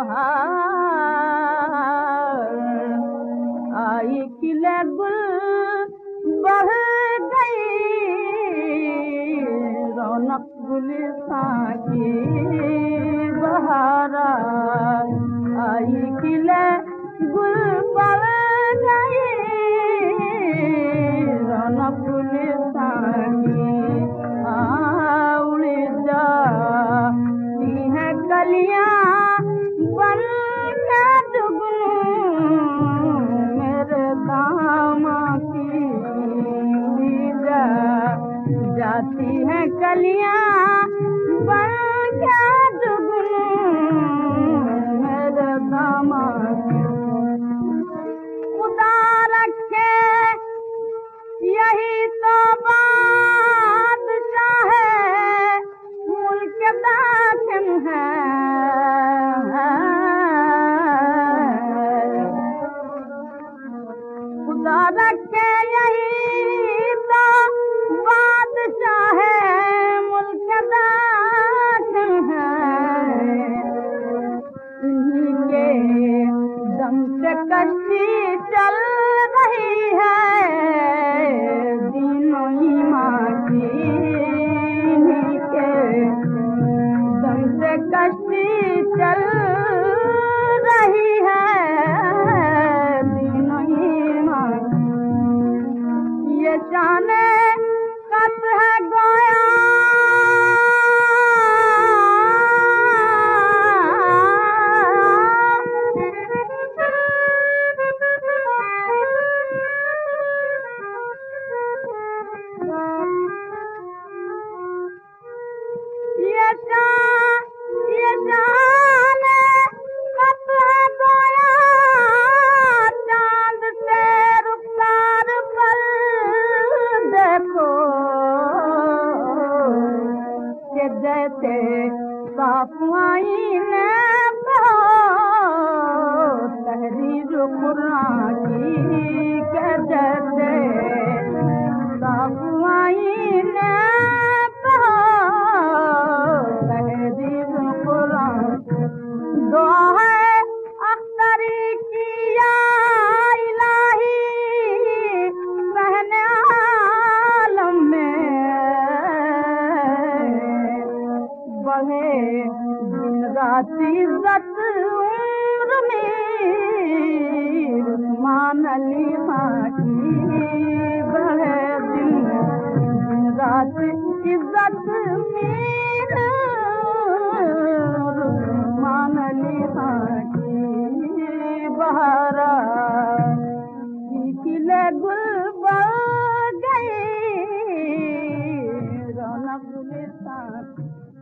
बहार आई खिले गुल बढ़ गई रौनक गुलिस्तां की बहार आई खिले गुल बढ़ गई रौनक गुलिस्तां की उड़ जाती हैं कलियां बन के जुगनू मेरे दामा की उड़ जाती हैं कलियां बन के जुगनू मेरे दामा की खुदा रखे यही तो बादशाह है मुल्क दाखिल है खुदा रखे यही तो बादशाह है मुल्क दाखिल है इन्हीं के दम से कश्ती चल रही है दीनों ईमान की इन्हीं के दम से कश्ती चल रही है दीनों ईमान ये जाने कस है गोया ये जाने कस है गोया चांद से रुखसार पर देखो कि जैसे साफ आईने तहरीर कुरान की के जैसे साफ आईने तहरीर कुरान दुआ है अख्तरी की या इलाही रहने आलम में बढ़े दिन रात इज्जत उम्र में उस्मान अली मां की बढ़े दिन रात इज्जत में उस्मान अली मां की बहारा खिले गुल बढ़ गई रौनक गुलिस्तां